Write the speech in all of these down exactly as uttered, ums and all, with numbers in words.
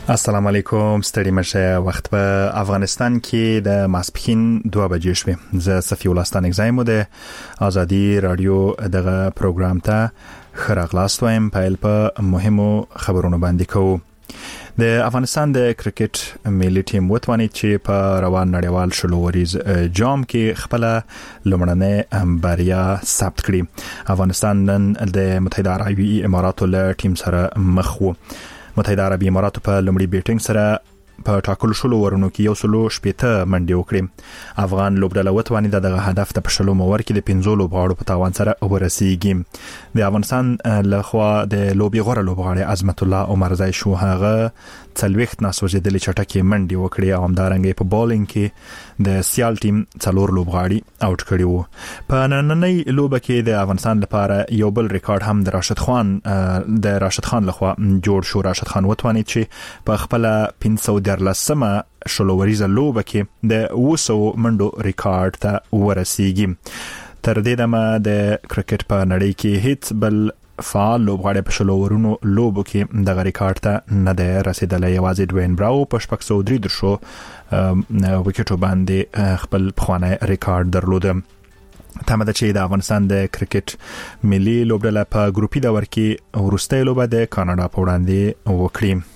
السلام علیکم ستړي مشه وخت په افغانستان کې د ماسپخین دوه بجې شوې زه صفی الله ستانک زایم د ازادي رادیو دغه پروګرام ته خراغلاست وایم په په مهمو خبرونو باندې کوو. د افغانستان د کرکټ ملي ټیم وتواني چې په روان نړیوال شلووریز جام کې خپل لومړنۍ بریا ثبت کړي. افغانستان نن د متحده عربي اماراتو له ټیم سره مخ وو. متحده عربي اماراتو په لومړي بیټینګ سره په ټاکلو شلو ورونو کې یو سلو شپېته منډې وکړي. افغان لوبډله وتواني دغه هدف ته په شلو مور کې د پنځو لوبغاړو په تاوان سره ورسیږي. د افغانستان لخوا د لوبي غوړه لوبغاړي عظمت الله عمرزای شو هغه څلويخت ناسوځېدلې چټکې منډې وکړي او همدارنګه په بولینګ کې د سیال ټیم څلور لوبغاړي اوټ کړي وو. په نننۍ لوبه کې د افغانستان لپاره یو بل ریکارډ هم د راشد خان د راشد خان لخوا جوړ شو. راشد خان وتواني چې په خپل پنځه درلسمه شلووریزه لوبه کې د وسو منډو ریکارډ ته ورسیږي. تر دې دمه د کرکټ په نړۍ کې هیڅ بل فعال لوبغاړی په شلو ورونو لوبو کې دغه ریکارډ ته نه دی رسیدلی. یوازې ډوین براو په شپږ سوه درې درشو وکټو باندې خپل پخوانی ریکارډ درلوده. تمه ده چې د افغانستان د کرکټ ملي لوبډله په ګروپي دور کې وروستۍ لوبه د کاناډا په وړاندې وکړي.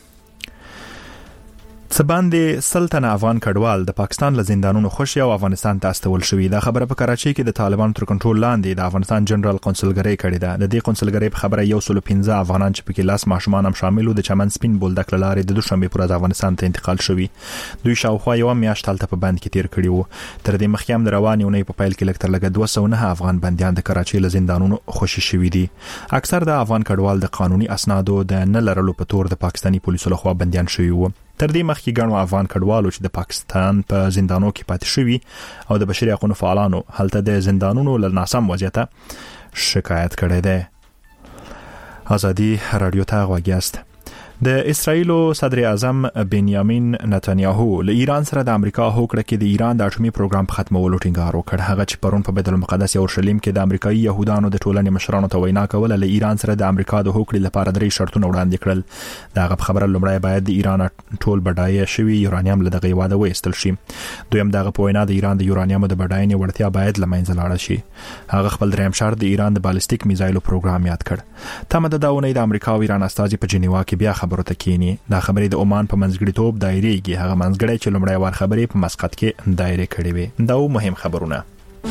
سباندې سلطنه افغان کډوال د پاکستان له زندانونو خوشي او افغانستان ته استول شوې. دا خبره په کراچۍ کې د طالبان تر کنټرول لاندې د افغانستان جنرال قونسلګری کړې ده. د دې قونسلګری په خبره یو سل پنځه افغانان چې پکې لاس ماشومان هم شامل وو د چمن سپین بولدک لارې د دوشنبه پر ورځ افغانستان ته انتقال شوې. دوی شاوخوا یو میاشت هلته په بند کې تیر کړی وو. تر دې مخکې هم د روانې اونۍ په پیل کې لکتر لګه دوه سوه نه افغان بنديان د کراچۍ له زندانونو خوشي شوي دي. اکثر د افغان کډوال د قانوني اسنادو د نه لرلو په تور د پاکستاني پولیسو لخوا بنديان شوي وو. تر دې مخکې ګڼو افغان کډوالو چې د پاکستان په پا زندانونو کې پاتې شوي او د بشري حقوقو فعالانو هلته د زندانونو له ناسم وضعیت شکایت کړی دی. ازادي رادیو ته غوږیاست. د اسرایل صدر اعظم بنیامین نتانیاهو له ایران سره د امریکا هوکړه کې د ایران د اټومي پروګرام په ختمولو ټینګار وکړ. هغه چې پرون په بیت المقدس اورشلیم کې د امریکایي يهودانو د ټولنې مشرانو ته وینا کوله له ایران سره د امریکا د هوکړې لپاره درې شرطونه وړاندې کړل. دغه خبره لومړی باید د ایران ټول بډایه شوی یورانیم له دغه واده وېستل شي. دویم دغه په وینا د ایران د یورانیم د بډاینې وړتیا باید لمنځه لاړه شي. هغه خپل دریم شرط د ایران د بالستیک میزایلو پروګرام یاد کړ. تمه ده دا ونې د امریکا او ایران استازي په جنیوا کې بیا خبرو ته کینی. دا خبرې د عمان په منځګړیتوب دایریږي. هغه منځګړی چې لومړی وار خبرې په مسقط کې دایره کړې وي. دا و مهم خبرونه.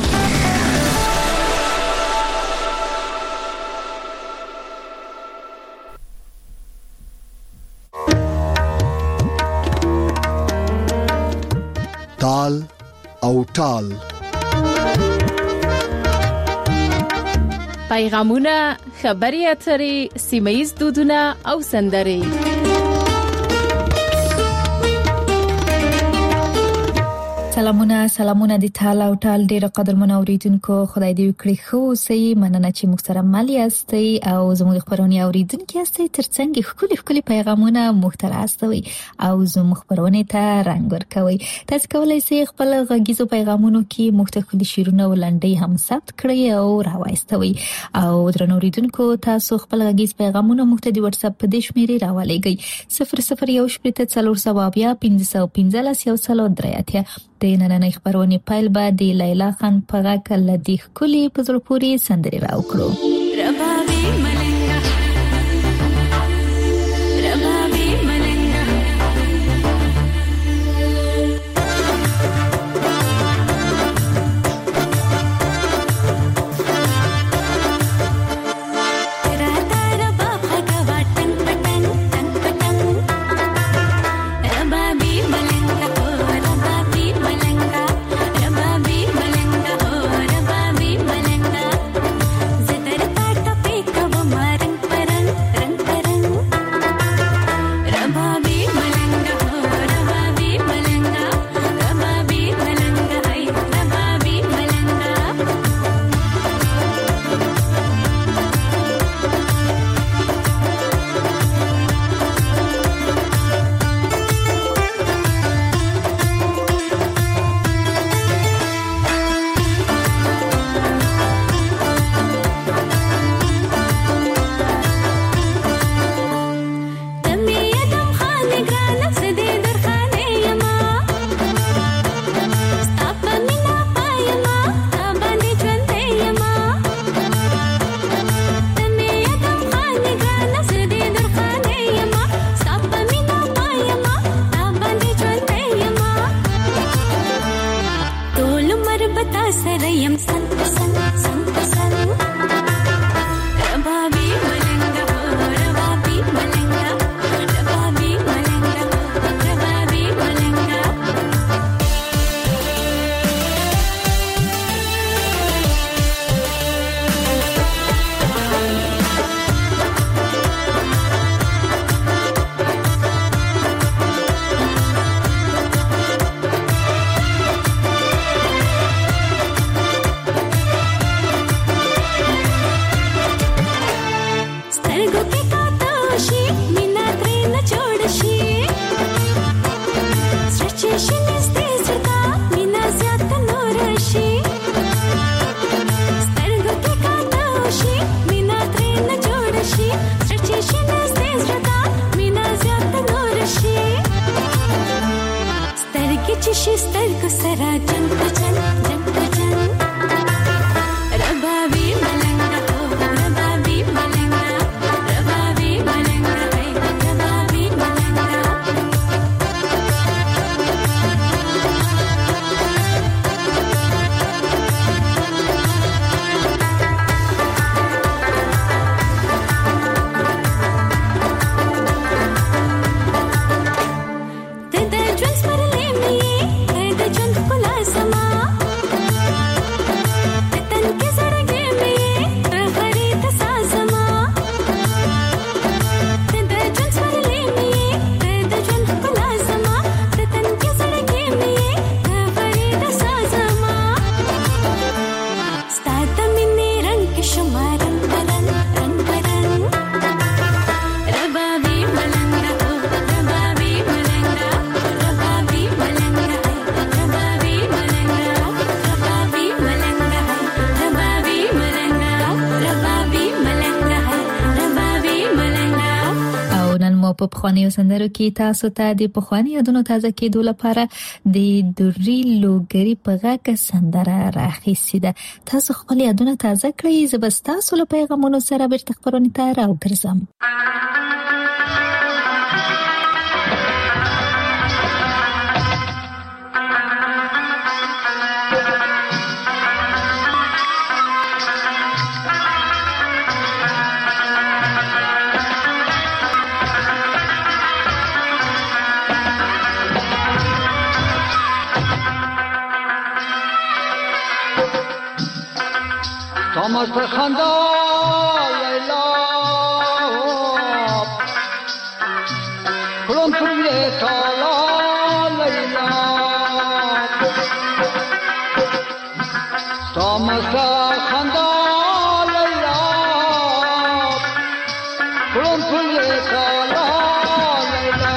تال او ټال پیغامونه، خبري اترې، سیمایي دودونه او سندرې. سلامونه سلامونه د ټال او ټال ډیر قدرمن اوریدونکو، خدای دې وکړي خو سي مننه چې موږ سره ملي استي او زموږ خبرونه اوریدونکو استي ترڅنګ خولي خولي پیغامونه محترم استوي او زموږ خبرونه ته رنگ ورکوي. تاسو کولای شئ خپل غږیزو پیغامونو کې مختلف شیرونه ولنډي هم ثبت کړئ او راوایستوي. او درنو اوریدونکو تاسو خپل غږیز پیغامونه موږ ته د واتس اپ په دې شمیرې راولېږئ صفر صفر یو شپږ څلور سوه بیا پنځه سوه پنځه یو سلو درې اتیا. د نننۍ خبرونې پیل به د لیلا خان په غږ له دې ښکلي په زړه پورې سندرې راوکړو. Zedar ta ta pe kavam په پخوانیو سندرو کې تاسو ته د پخوانی یادونو تازه کېدو لپاره د دوري لوګری په غاکه سندره راخیستې ده. تاسو خپل یادونه تازه کړئ، زه به تاسو له پیغامونو سره بیرته خبرونه ته راوګرځم. Thomas Khanda Laila Kulum Pule Tala Laila Thomas Khanda Laila Kulum Pule Tala Laila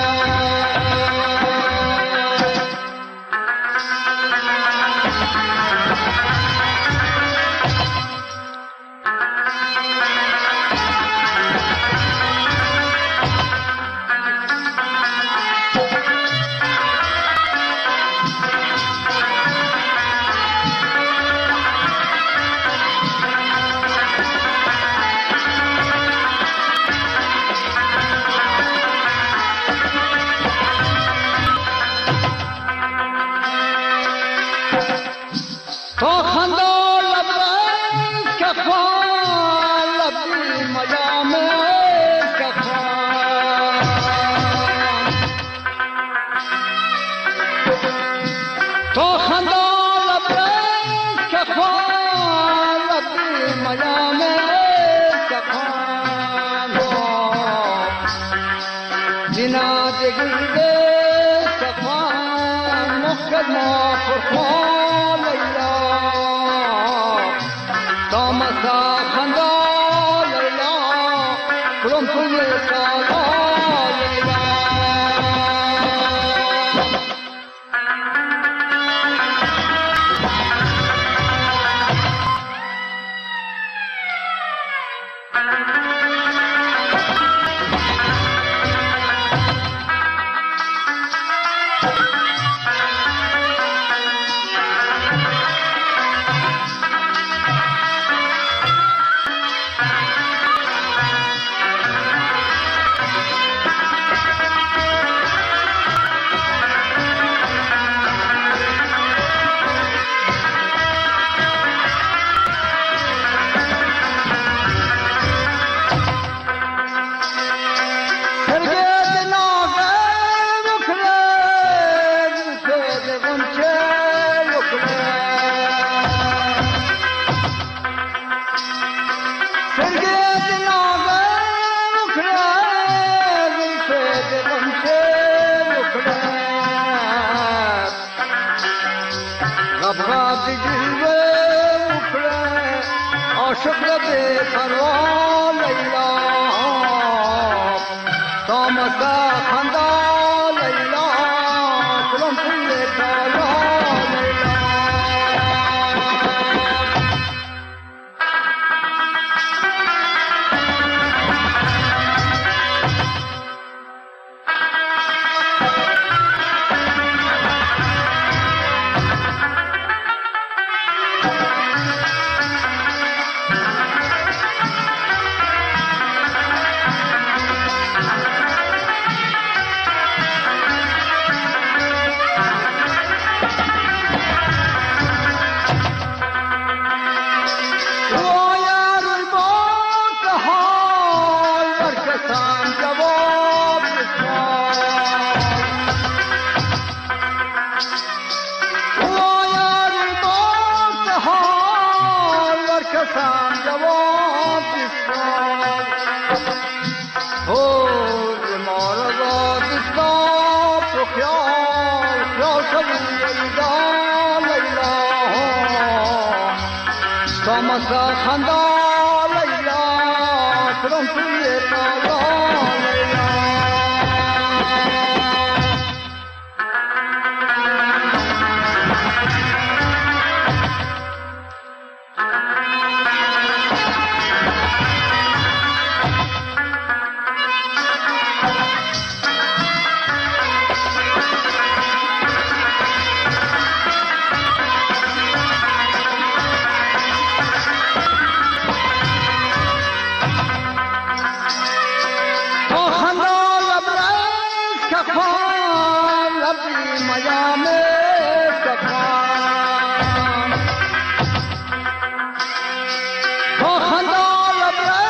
लबी मया में सखान हो खंदा लबे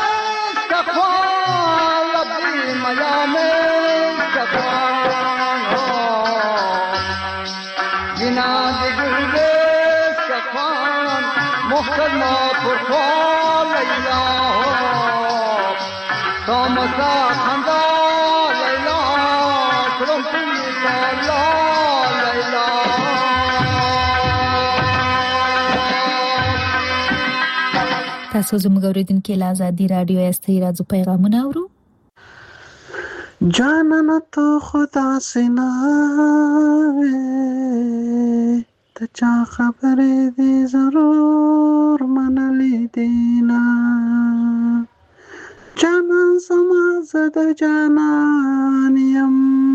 सखान लबी मया में सखान हो बिना दिगुले सखान मुखरमा पुरखा लैला हो समसा खंदा लैला تاسو زموږ اوریدونکو له ازادي رادیو استي راځو پیغامونه اورو. جانان تو خدا سنا ته چا خبرې دي ضرور منلې دینا جانان سما زده جانان یم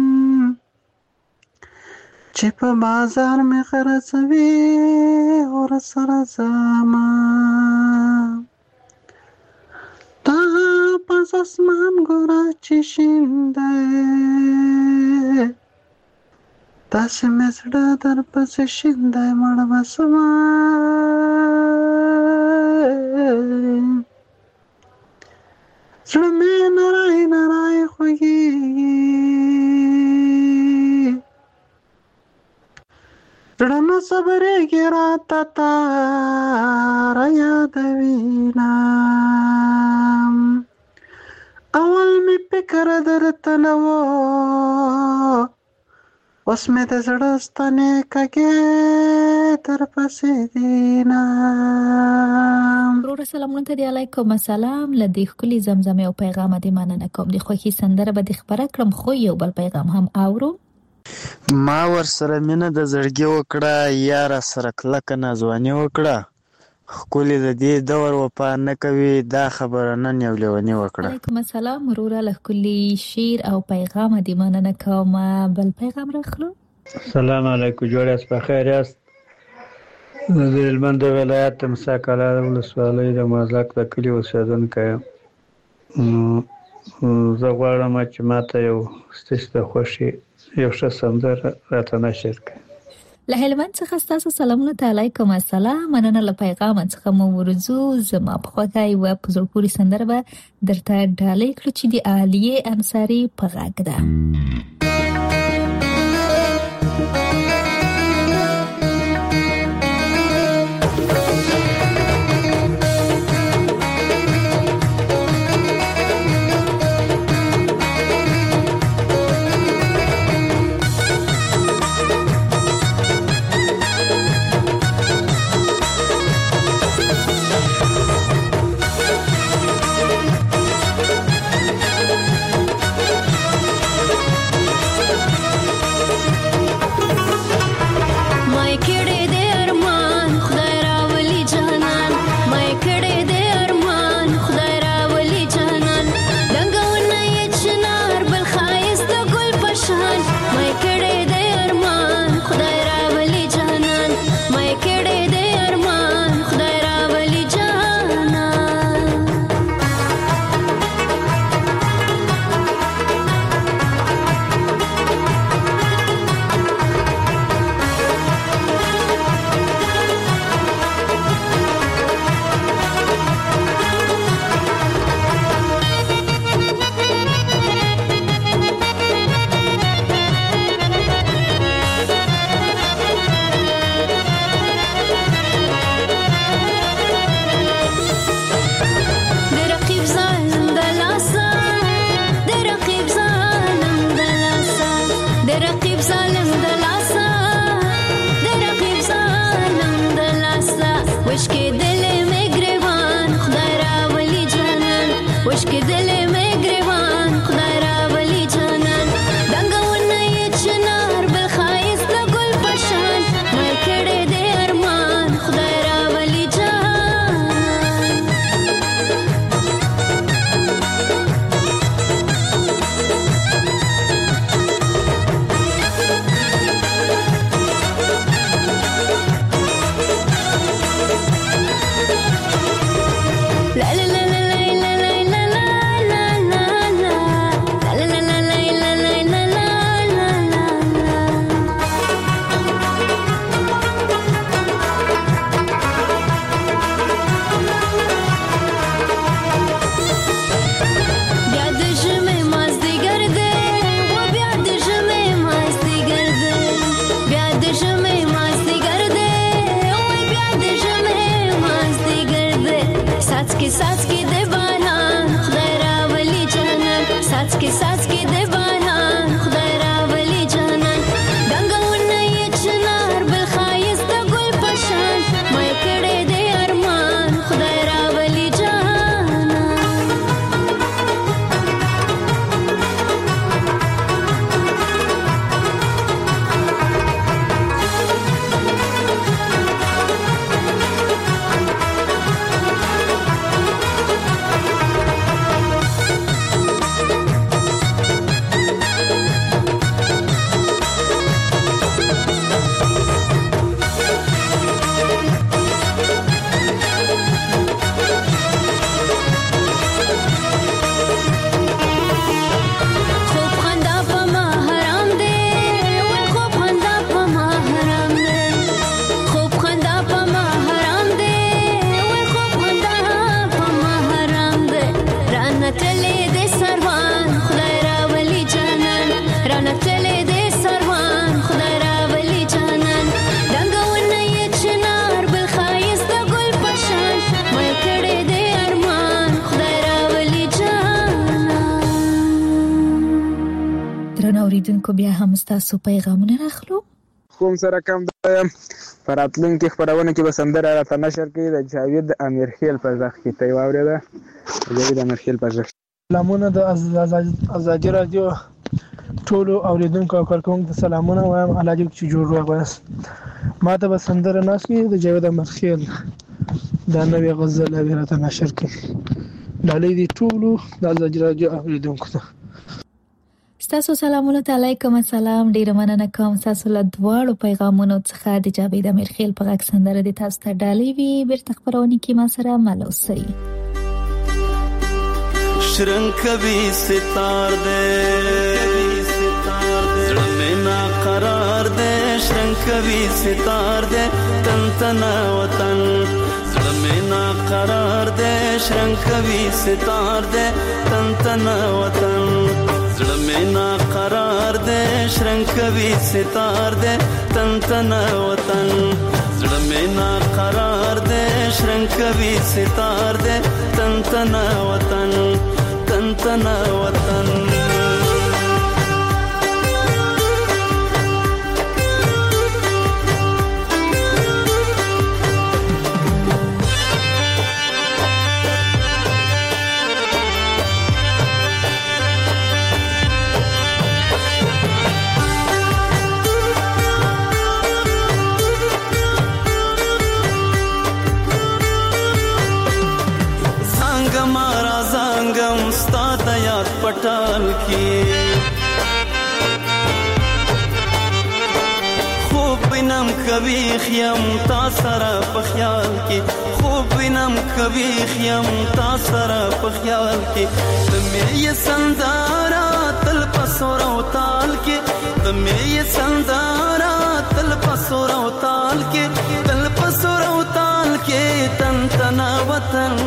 چې په بازار مې خرڅوي اور سره زما تا پس اسمان ګورا چې شینده تاسې مې زړه در پسې شینده مړ بسما زړه مې نرای نرای خوږېږي زړه نه صبرېږي راته تاره یادوینه اول مې فکر درته نه و اوس مې د زړه ستنې کږې درپسې دینه. ورور سلامونه ته دی علیکم السلام. له دې ښکلي زمزمې او پیغامه دې مننه کوم. د خوښي سندره به دې خبره کړم خو یو بل پیغام هم اورو. ما ورسره مینه د زړګي وکړه یاره سره کلکه نازواني وکړه ښکلي د دې دور وفا نه کوي دا خبره نن یو لیوني وکړه. علیکم السلام وروره له ښکلي شعر او پیغامه دې مننه کوم. بل پیغام راخلو. سلام علیکم جوړ یاست په خیر یاست. د هلمند ولایت د موسی کلا ولسوالۍ د مازاک د کلي اوسېدونکی یم. زه غواړم چې ماته یو ستاسو د خوښې یو ښه سندره راته نشر کړئ. له هلمند څخه ستاسو سلامونه ته علیکم السلام. مننه له پیغام څخه مو ورزو. زما په خوښه یوه په زړه پورې سندره به درته ډالۍ کړو چې د عالیه انصاري په غږ ده. اوریدونکو بیا هم تاسو پیغامونه راخلو. کوم سره کم د پراتلونکو خبرونه کې به سندره راته نشر کړي د جاوید امیرخیل په ځخ کې ته واورېده. جاوید امیرخیل په ځخ. سلامونه د ازادي رادیو ټولو اوریدونکو او کارکونکو ته سلامونه وایم. علاجو چې جوړ راغواست ما ته به سندره ناس کې د جاوید امیرخیل دا نوې غزل راته نشر کړي. ډالۍ دي ټولو د ازادي رادیو اوریدونکو ته. ستاسو سلامونه ته علیکم السلام. ډیره مننه کوم تاسو له دواړو پیغامونو څخه د جاوید امیرخیل په غږ سندره د تاسو ته ډالۍ وی بیرته خبرونه کې ما سره مل اوسئ. شرنګ کوي ستار دې زړه مې نا قرار دې شرنګ کوي ستار دې تن تن وطن زړه مې نا قرار دې شرنګ کوي ستار دې تن تن وطن زړه مې نا قرار دې شرنګ کوي ستار دې تن تن وطن زړه مې نا قرار دې شرنګ کوي ستار دې تن تن وطن تن تن وطن. پټال کې خوب بنم کوي خیم تا سره په خیال کې خوب بنم کوي خیم تا سره په خیال کې تمه یې سندارا تل پسور او تال کې تمه یې سندارا تل پسور او تال کې تل پسور او تال کې تن تن وطن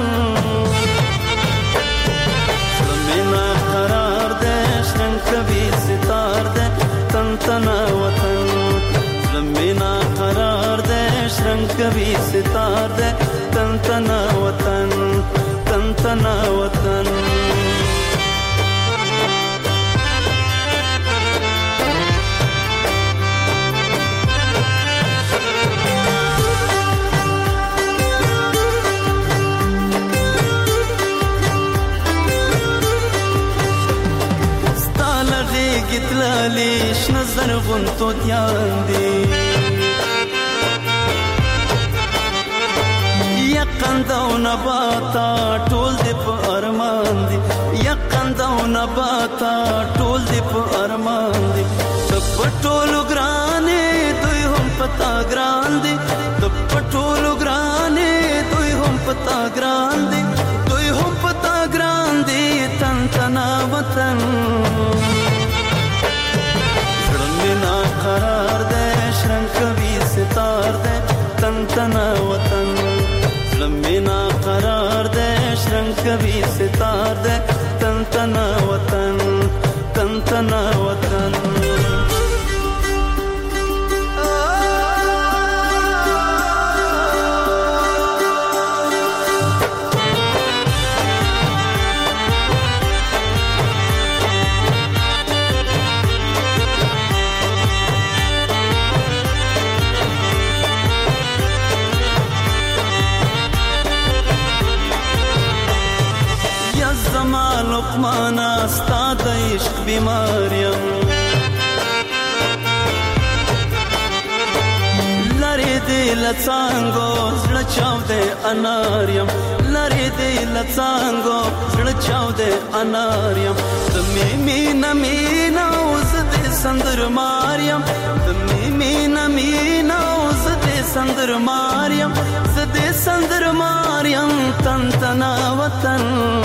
مینا قرار دے شرنگ کبھی ستار دے تن تن وطن مینا قرار دے شرنگ کبھی ستار دے تن تن وطن تن تن وطن. گتلالی شنظر غنتو دیان دی یقند و نباتا ټول دی په ارمان دی یقند و نباتا ټول دی په ارمان دی د پټولو ګرانې دوی هم پتا ګران دی د پټولو ګرانې دوی هم پتا ګران دی دوی هم پتا ګران دی تن تن وطن مینا قرار دے شرنگ کبھی ستار دے تن تن وطن مینا قرار دے شرنگ کبھی ستار دے تن تن وطن تن تن وطن. لقمانا ستا د عشق بیماریم لری دی لڅانګو زړه چاو دې اناریم لری دی لڅانګو زړه چاو دې اناریم د می مینا مینا اوس دې سندر ماریم د می مینا مینا اوس دې سندر ماریم زدې سندر ماریم تن تن وطن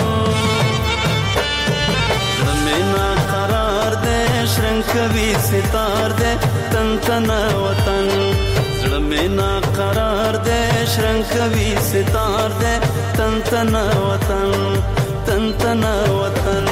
مینا قرار دے شرنگ کبھی ستار دے تن تن وطن زړه مینا قرار دے شرنگ کبھی ستار دے تن تن وطن تن تن وطن.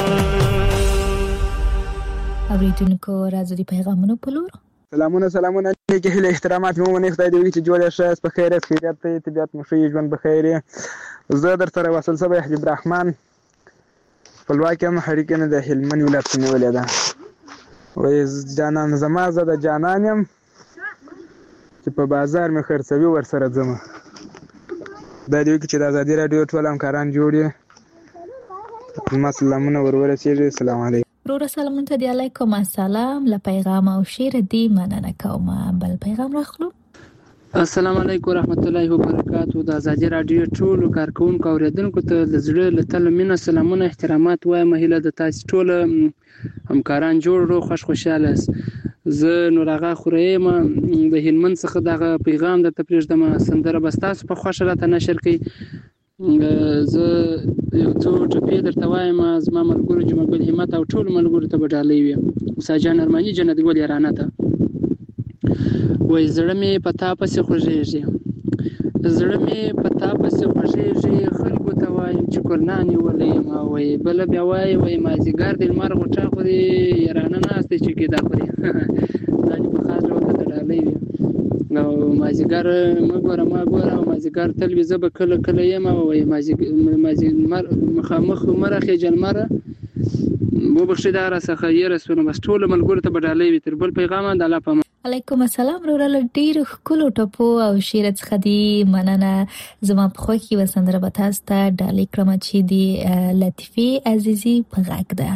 اوریدونکو راځي د پیغامونو په لور. سلامونه سلامونه نیک هیله احترامات مو منې خدای دې وکړي چې جوړ شې په خیریت خیریت ته طبيعت مو شي ژوند به خیر زه در سره وصل صبح حجب الرحمن خپلواکي هم حریکه نه د هلمند ولایت نیولې ده وې جانان زما زه د جانان یم چې په بازار مې خرڅوي ورسره ځمه. دا دی چې د ازادي راډیو ټول همکاران جوړ یې زما سلامونه ور ورسېږي. السلام علیکم. ورور سلامونه ته دی. علیکم السلام. له پیغام او شعر دی مننه کوم. بل پیغام راخلو. السلام علیکم ورحمت الله وبرکاتہ. د ازادي راډیو ټول کارکونکو اوریدونکو ته د زړه له تله مینه سلامونه احترامات وایم. هیله د تاسو ټول همکاران جوړ رو خوش خوشاله. زه نورغه خوریم د هلمند څخه دغه پیغام د تپریج د ما سندره بستاس په خوشاله راته نشر کی. زه یو څو ټپې درته وایم. زما ملګرو جمع ګل همت او ټول ملګرو ته بدالې وي. ساجان ارماني جنت ګل یارانه ته وای زړه مې پتا پسې خوږېږي، زړه مې پتا پسې خوږېږي، خلکو ته وایم چې کورنانې ولې ما وای بل بیا وای وای مازیګر د لمر غوټه خوري یارانه ناستې چې کېدا خوري. دا چې په خاص ډول ته ډالۍ وي او مازیګر ما ګوره ما ګوره مازیګر تل وي. زه به کله کله یم وای مازیګر مخامخ مرخې جلمره وبخښي دا راڅخه یې رسونه بس ټول ملګرو ته بدالۍ وي. تر بل پیغام د الله په علیکم السلام. ورور ډیر ښکلو ټپو او شعر څخه دی مننه. زما په خو کې وسندره به تاسو ته ډالۍ کړم چې دی لطیفه عزیزي په غږ ده.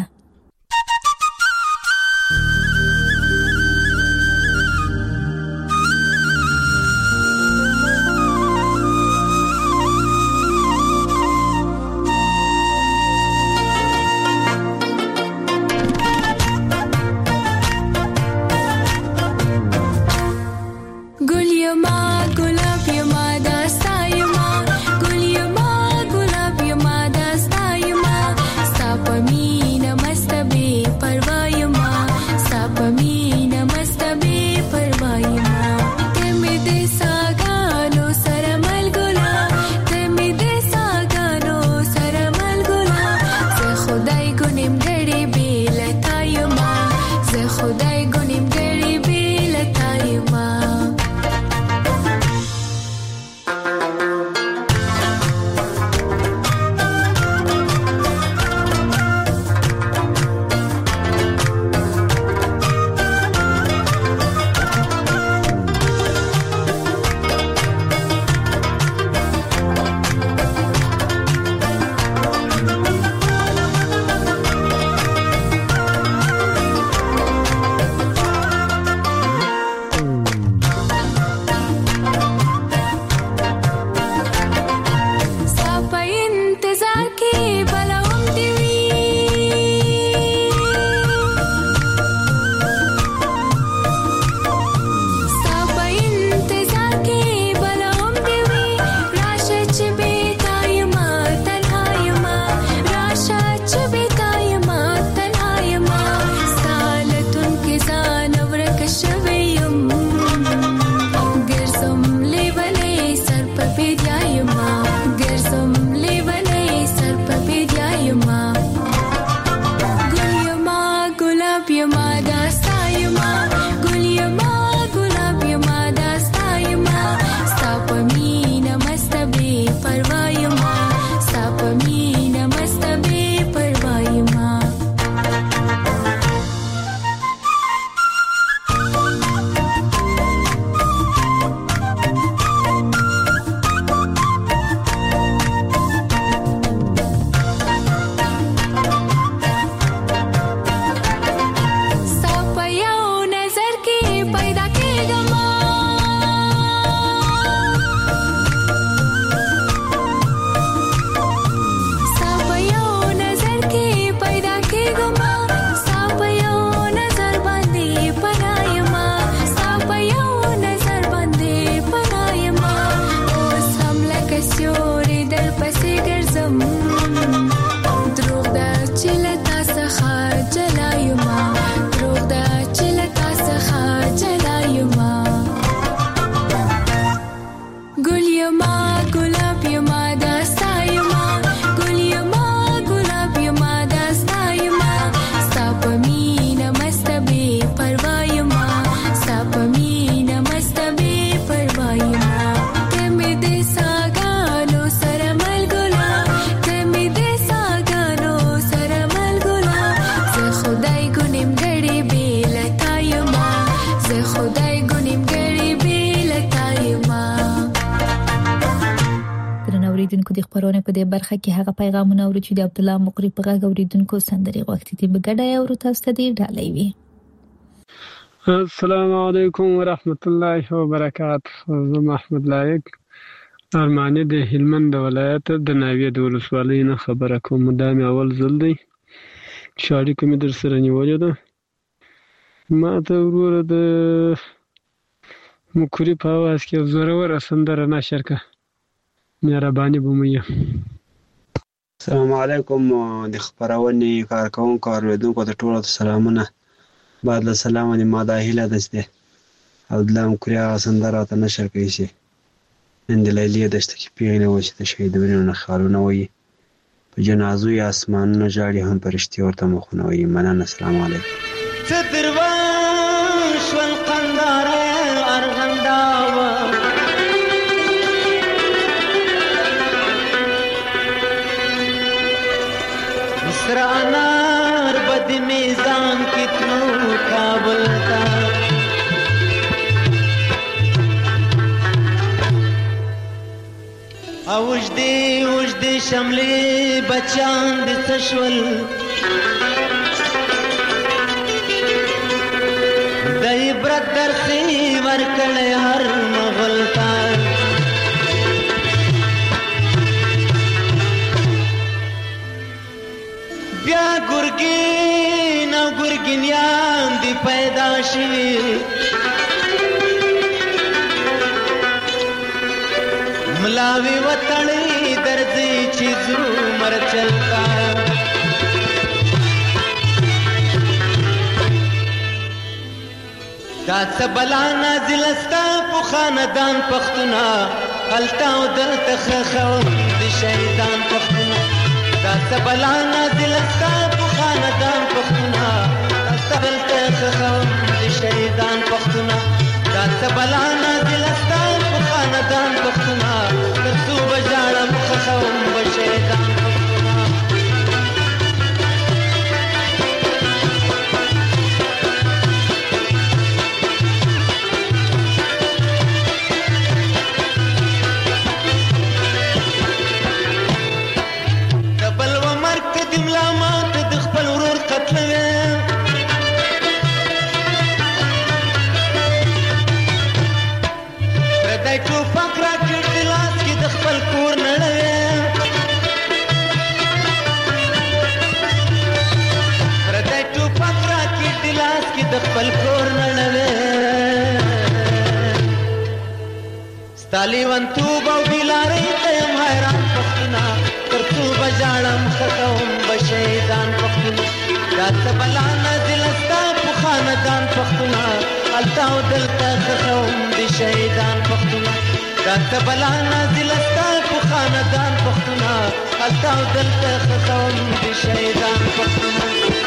Namaste. خبرونه په دې برخه کې هغه پیغامونه اوري چې د عبد الله مقری په غږ اوریدونکو سندري غوښتي دي بګډای او تاسو ته دی ډالۍ وي. السلام علیکم ورحمت الله وبرکاته. زه محمد لایق ارمانی د هلمند ولایت د ناوې د ولسوالۍ نه خبره کوم. دا مې اول ځل دی چې اړیکه مې در سره نیولې ده. ما ته وروره د مقری په اواز کې زوروره سندره نشر کړه. مهرباني به مو وي. السلام علیکم د خبرونې کارکوونکو اوریدونکو ته ټولو ته سلامونه. بعد له سلامه ما دا هیله ده چې عبد الله مقری هغه سندره راته نشر کوي چې نن د لیلې دشته کې پیغلې وه چې د شهیدانو نه خالونه وایي په جنازو یې اسمانونه ژاړي هم فرشتې ورته مخونه وایي. مننه. السلام علیکم. څه دروان شول قنداره ارغنداوه سره انار بد میزان کې تلو کابل ته اوجدې اوجدې شملې بچان د څه شول د عبرت درسې ورکړی هر مغل ته بیا ګرګین او ګرګینیان دی پیدا شوي ملاوی وطنی درځي چې زو مرچلتا دا څه بلا نازل استا په خاندان پښتونه هلته او دلته خخو د شهیدان پښتونه دا څه بلا نازل استا په خاندان پښتونه هلته دلته خخو د شهیدان پښتونه دا څه بلا نازل استا په خاندان پښتونه ترڅو بجاړم خخو د شهیدان پښتونه خپل کور نړوي ستالي ونتوب او بلاري ته حیران پښتنا ترڅو بجاړم خطوم بشهیدان پښتنا دا څه بلا نازل استا په خاندان پښتنا التاو دلته خطوم د شهیدان پښتنا دا څه بلا نازل استا په خاندان پښتنا التاو دلته خطوم د شهیدان پښتنا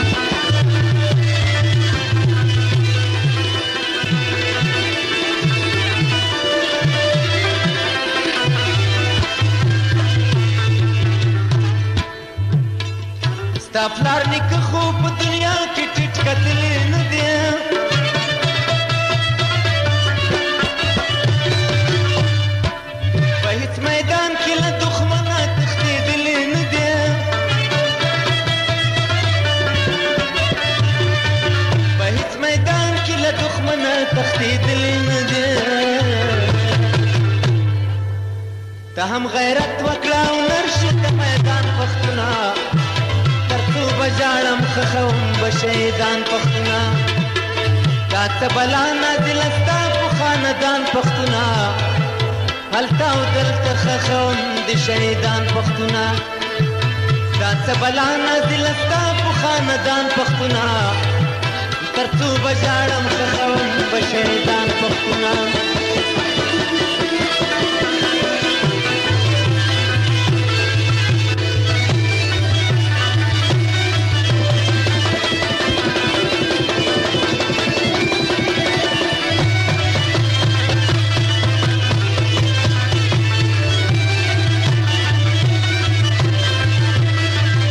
ستا پلار نیکه خو په دنیا کې ټیټ کتلی نه دی په هیڅ میدان کې له دښمنه تښتېدلی نه دی په هیڅ میدان کې له دښمنه تښتېدلی نه دی ته هم غیرت وکړه او نرشې د میدان پښتونه بجاړم خخوم بشهیدان پښتونه دا څه بلا نازل استا په خاندان پښتونه هلته او دلته خخوم د شهیدان پښتونه دا څه بلا نازل استا په خاندان پښتونه ترڅو بجاړم خخوم بشهیدان پښتونه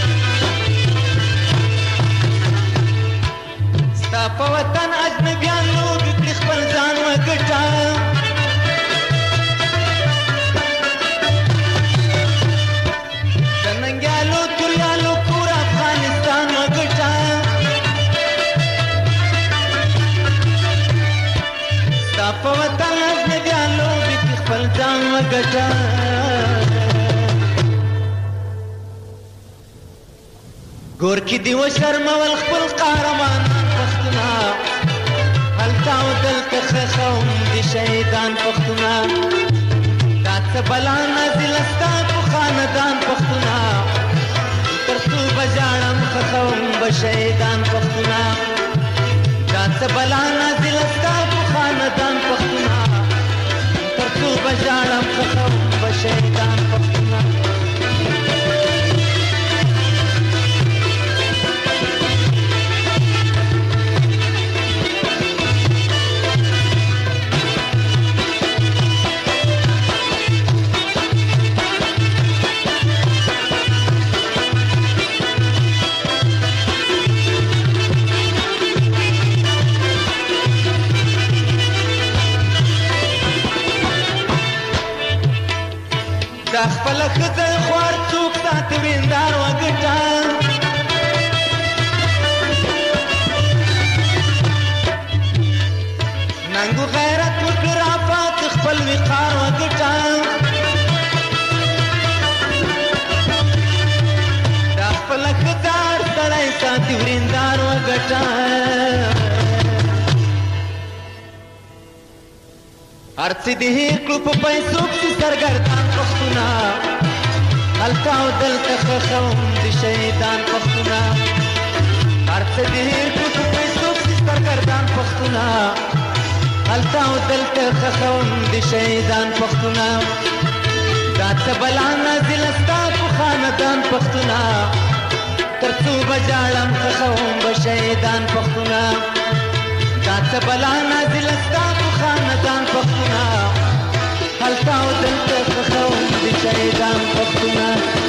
په وطن اجنبیان بجاړم وګټه ګور کې دی و شرمول خپل قهرمانان پښتونه هلته او دلته خخوم د شهیدان پښتونه دا څه بلا نازله ستا په خاندان پښتونه تر څو بجاړم خخوم به شهیدان پښتونه دا څه بلا نازله ستا په خاندان پښتونه تر څو بجاړم خخوم به شهیدان پښتونه دا خپل خدای خوار څوک سات ویندار وګټه ننګو غیرت وکرافات خپل وقار وګټه دا خپل خدای سړی سات ویندار وګټه ارڅ دې کړو په پیسو کې سرګردان پښتونه هلته او دلته خخوم د شهیدان پښتونه ارڅ دې کړو په پیسو کې سرګردان پښتونه هلته او دلته خخوم د شهیدان پښتونه دا څه بلا نازله ستا په خاندان پښتونه تر څو بجاړم خخوم به شهیدان پښتونه دا څه بلا نازله ستا په خاندان پښتونه هلته او دلته خخوم د شهیدان پښتونه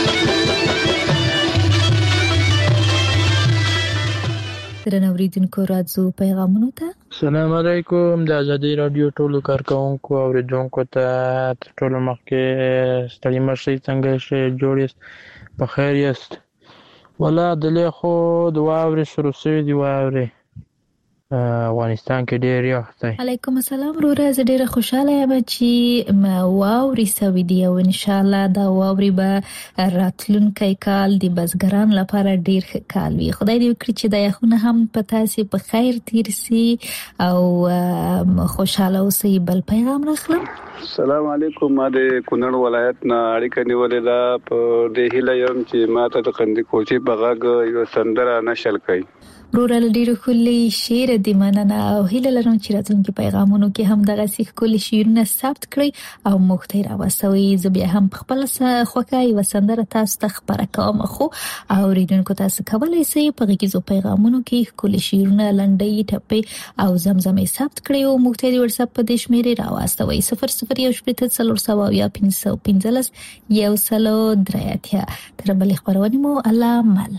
درنو اوریدونکو راځو پیغامونو ته. السلام علیکم. د ازادي رادیو ټولو کارکونکو او اوریدونکو ته ټولو مخکې ستړي مشئ، څنګه شئ؟ جوړ یاست؟ په خیر یاست؟ ولا دلې خو د واورې شروع شوې دي، واورې افغانستان کې ډېر یخ دی. علیکم السلام وروره، زه ډېره خوشحاله یم چې واورې سوي دي او ان شاء الله دا واورې به راتلونکی کال د بزګرانو لپاره ډېر ښه کال وي. خدای دې وکړي چې دا یخونه هم په تاسې په خیر تیر سي او خوشحاله اوسئ. بل پیغام راخلم. السلام علیکم. ما د کونړ ولایت نه اړیکه نیولې ده. په دې هیله یم چې ما ته د قندي کوچي په غږ یو سندره نشل کوي. وروره ډېر ښکلي شعر دې مننه او هیله لرم چې راتلونکي پیغامونو کې هم دغسې ښکلي شعرونه ثبت کړئ او موږ ته یې راوسوئ. زه بیا هم په خپله خوښه یوه سندره تاسو ته خپره کوم، خو اورېدونکو تاسو کولی شئ په غږیزو پیغامونو کې ښکلي شعرونه، لنډۍ، ټپې او زمزمې ثبت کړئ او موږ ته یې د وټساپ په دې شمېرې راواستوئ صفر صفر یو شپېته څلور سوه اویا پنځه سوه پنځلس یو سلو درې اتیا. تر بلې خپرونې مو الله مل.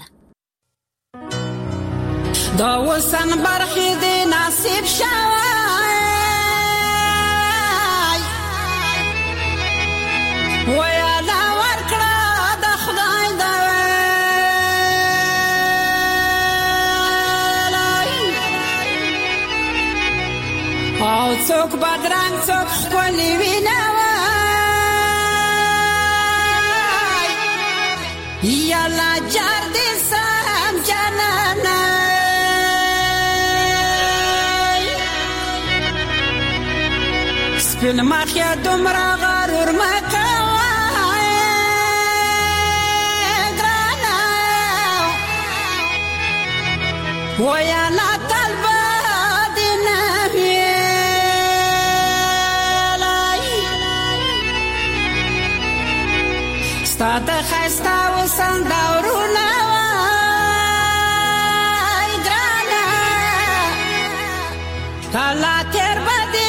دا وسن برخی دی نصیب شوی ویا دا ورکړه د خدای دا او څوک بدرنګ څوک ښکلي وینه یالا جار دې سم جانانه سپین مخیا دومره غرور مکوه ګرانه ویالا تل به دې نه ویلی ستا د ښایسته وسن دورونه وای ګرانه کله تېر به دې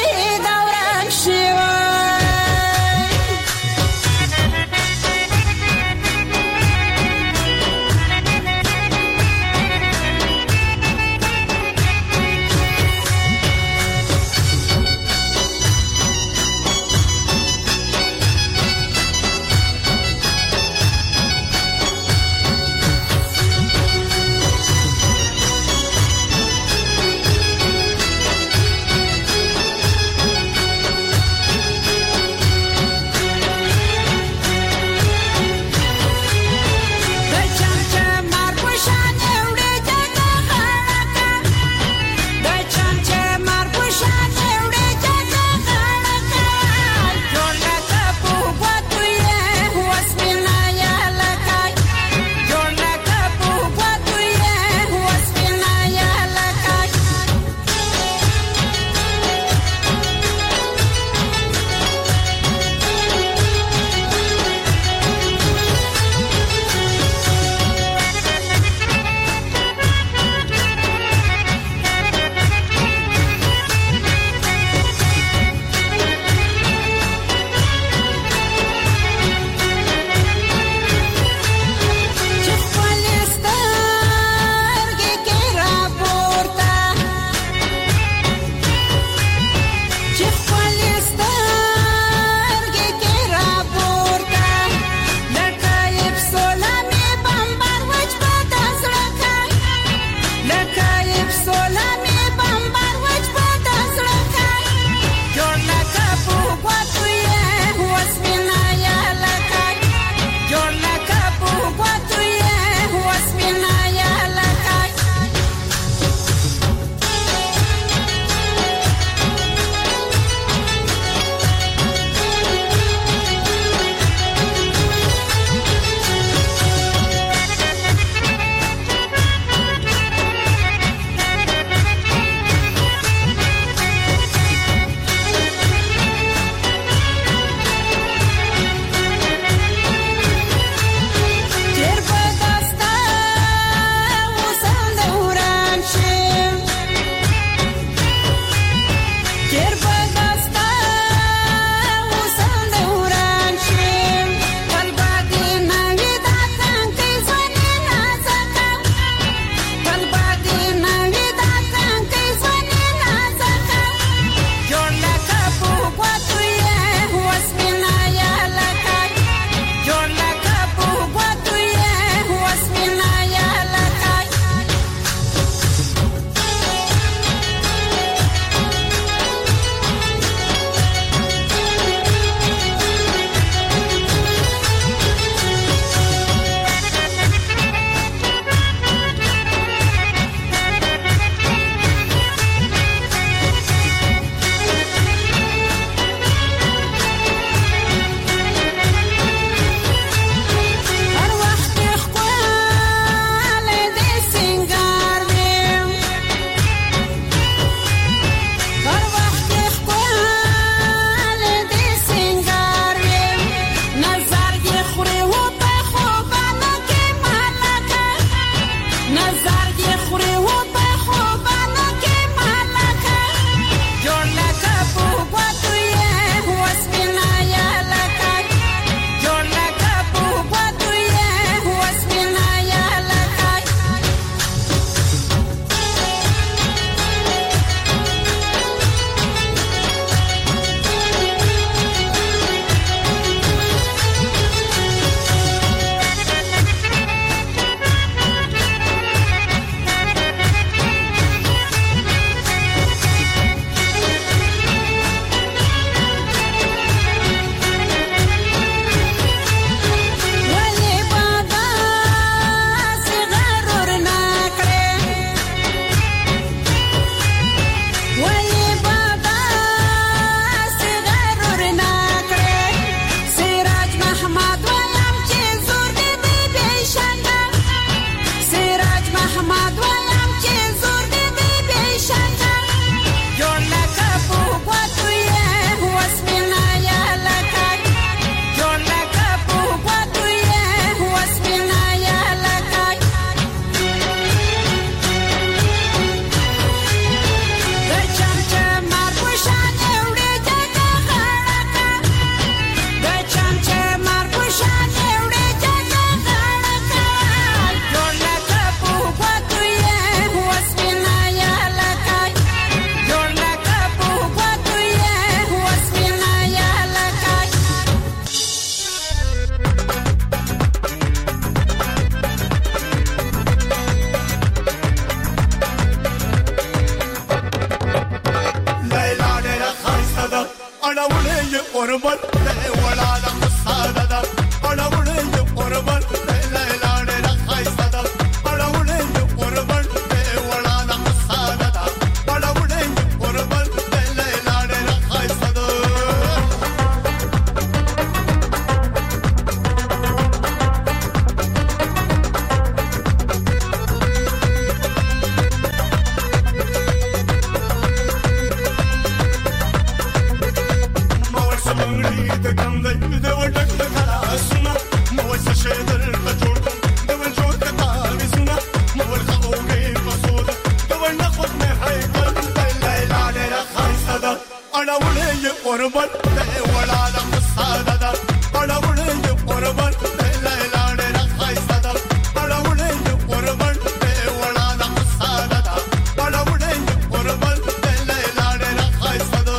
قربان دی وړا د قصاده ده اړوړې یو قربان دی لاله را خایسته ده اړوړې یو قربان دی وړا د قصاده ده اړوړې یو قربان دی لاله را خایسته ده قربان دی وړا د قصاده ده اړوړې یو قربان دی لاله را خایسته ده اړوړې یو قربان دی وړا د قصاده ده اړوړې یو قربان دی لاله را خایسته ده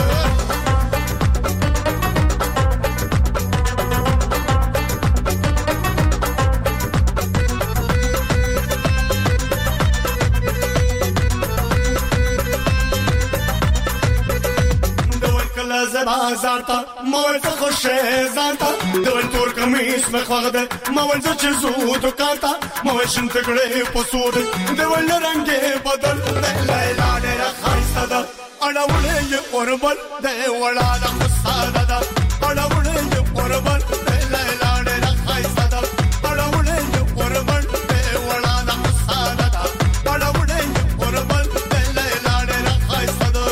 بازار تا مول ته خوشې ځانتا دول تور کمیس مې خواغده مول ز چې زو دکان تا مول شم تګړې پسود دول رنگې بدل لیلا ډېر خایسته ده اړوړې یو قربان دی وړا د قصاده ده اړوړې یو قربان دی لیلا ډېر خایسته ده اړوړې یو قربان دی وړا د قصاده ده اړوړې یو قربان دی لیلا ډېر خایسته ده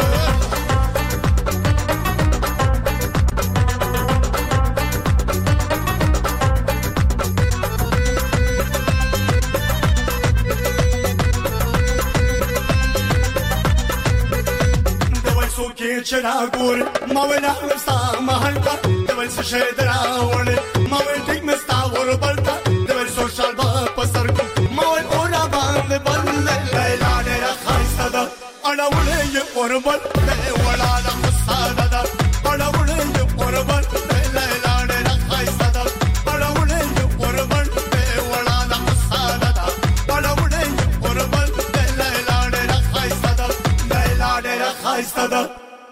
چرا ګور مولا مستا محل کا دول شه دراول مولا ټیک مستا ور بلتا دول سوشل با پسر کو مولا اورا باندې بل لیلا ډېر خایسته ده اړوړې یو قربان دی وړا د قصاده ده اړوړې یو قربان دی لیلا ډېر خایسته ده اړوړې یو قربان دی وړا د قصاده ده اړوړې یو قربان دی لیلا ډېر خایسته ده لیلا ډېر خایسته ده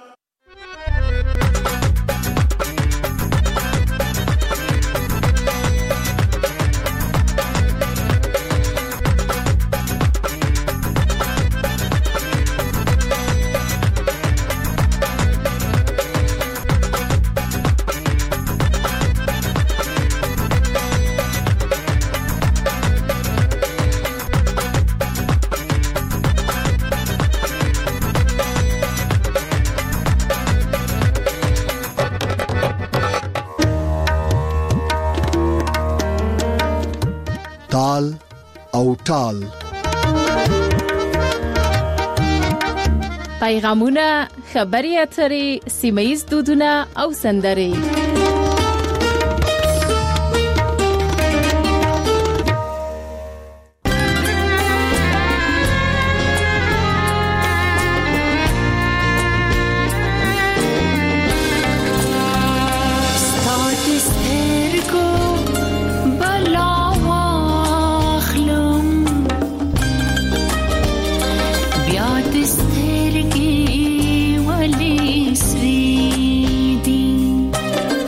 تال او ټال پیغامونه، خبري اترې، سیمه‌ییز دودونه او سندرې. سترګې ولې سرې دي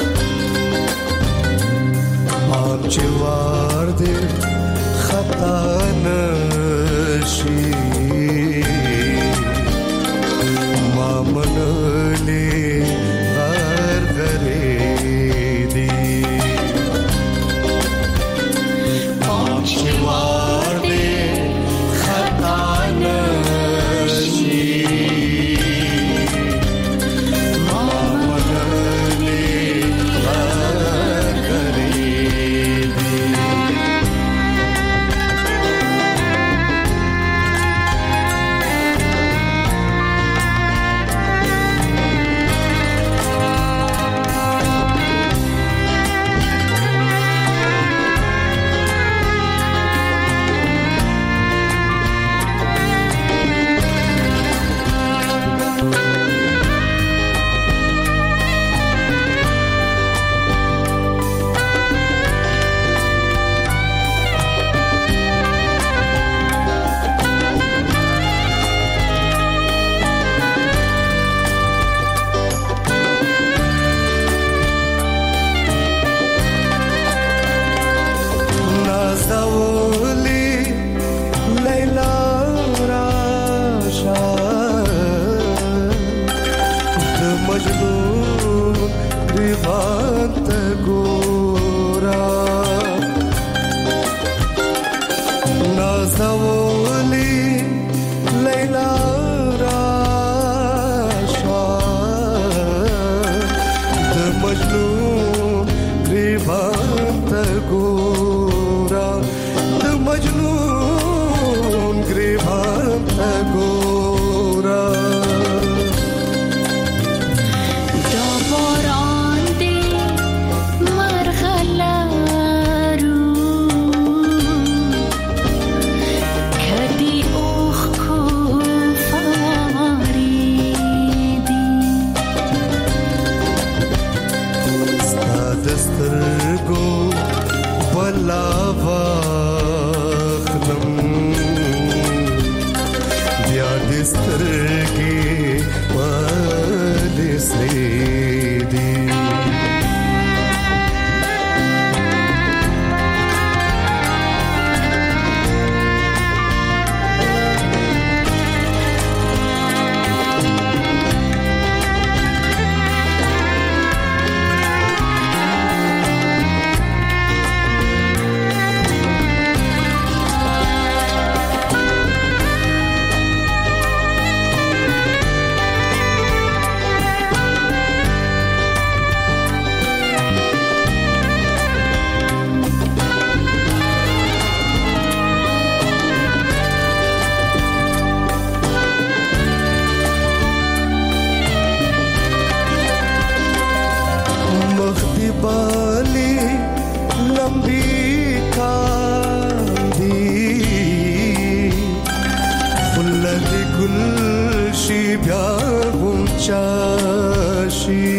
چاشي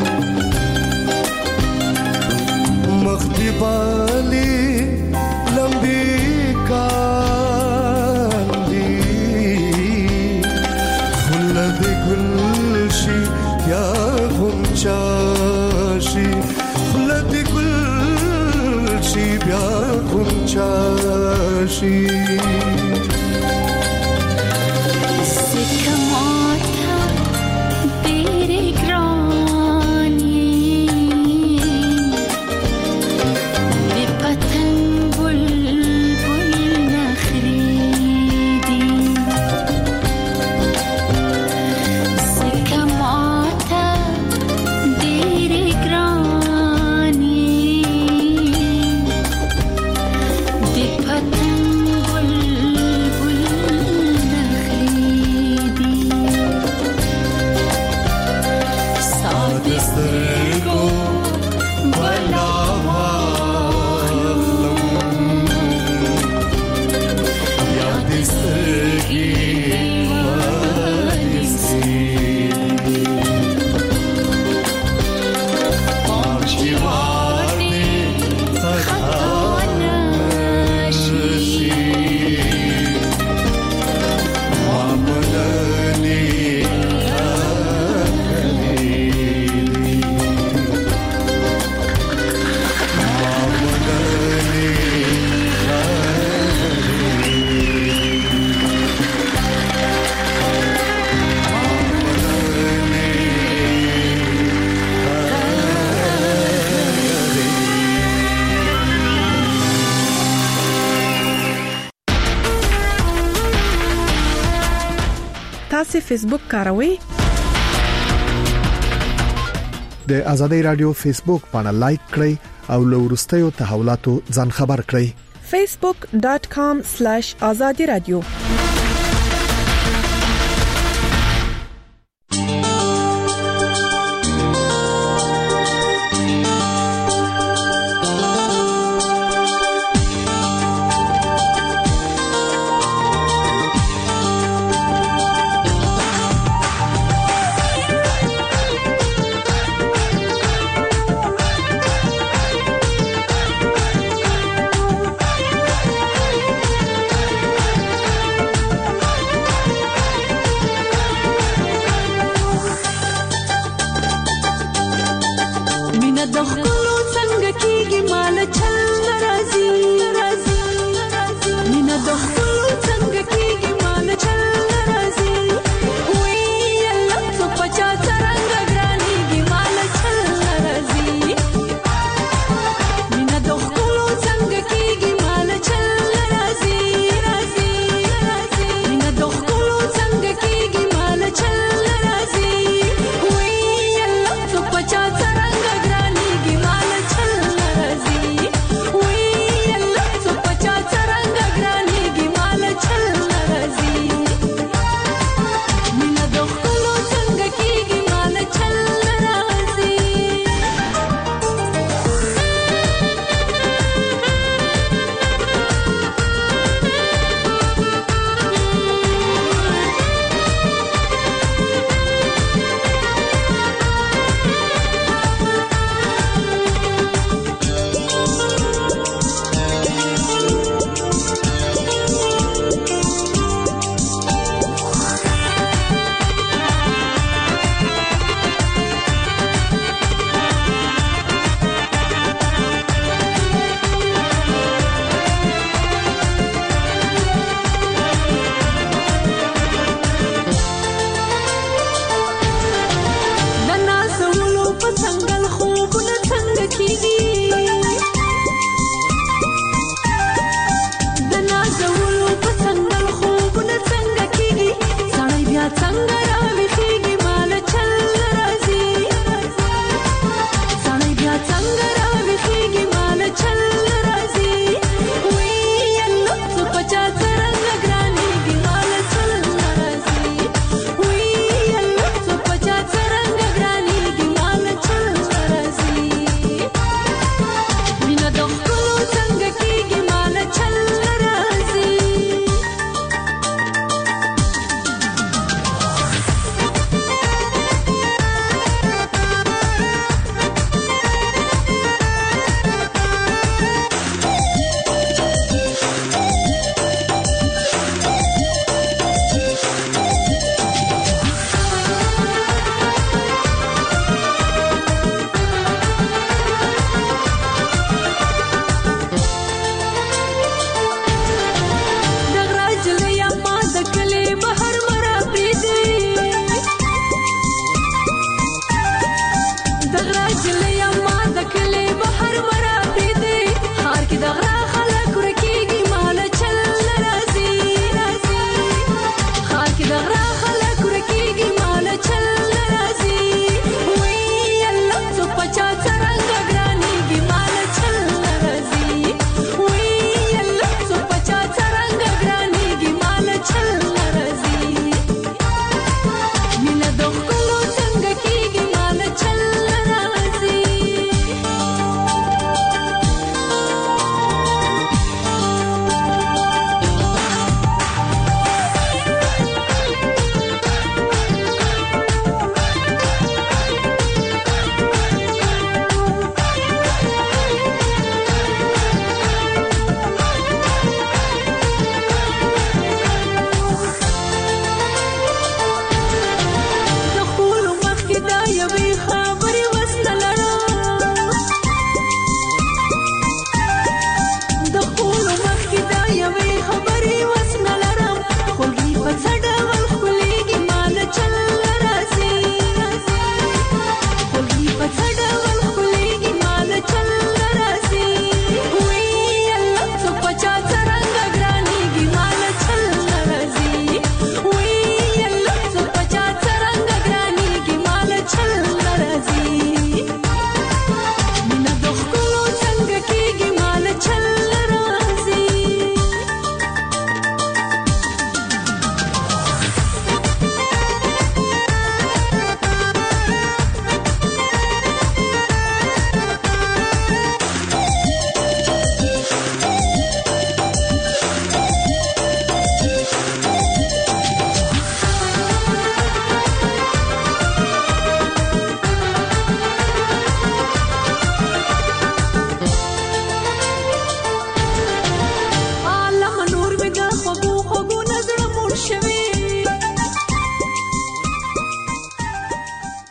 مخدي بالي لمبي كاندي خلد كل شي يا غنچاشي خلد كل شي يا غنچاشي تاسو فیسبوک کاروئ؟ د آزادۍ رادیو فیسبوک باندې لایک کړئ او له ورستیو تحولاتو ځان خبر کړئ. facebook dot com slash azadi radio د خپلو څنګه کېږي مال چل ناراضي